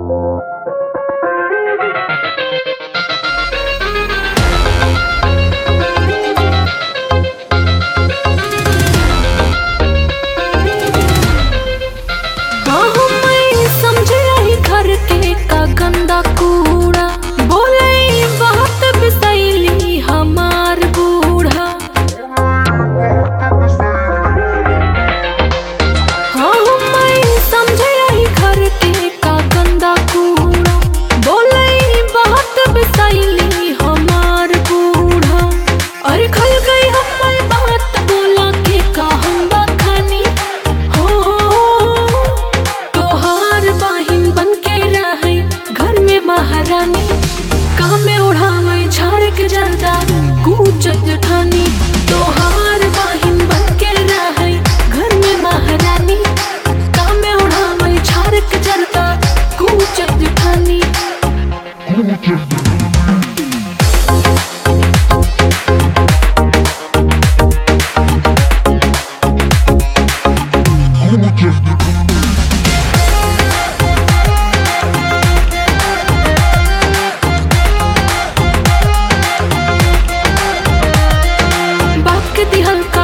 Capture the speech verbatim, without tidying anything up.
गंदा कूड़ा बोले बात बिसैली हमार बूढ़ा। हाँ मैं समझे आई घर के का गंदा कूड़ा बोले बात बिसैली हमार बूढ़ा। अरे खल गई हमारी बात बोला के का हम बखानी हो तोहार बाहिन बन के रहे घर में महारानी। काम में उड़ावे झाड़ के जरदा कूच जठानी तोहार बाहिन बन के रहे घर में महारानी। काम में उड़ावे झाड़ के जरदा कूच जठानी। बाप के दिहल